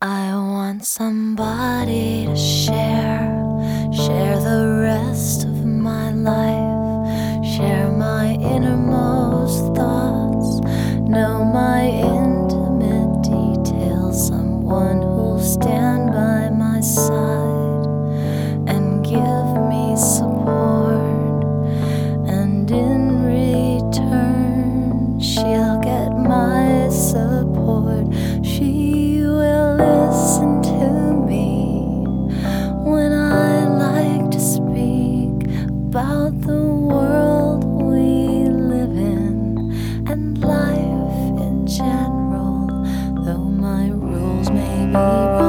I want somebody to share the rest of my life, share my innermost thoughts, know my intimate details, someone who'll stand by my side and give me support, and in return she'll get my support. She will listen to me when I like to speak about the world we live in and life in general, though my rules may be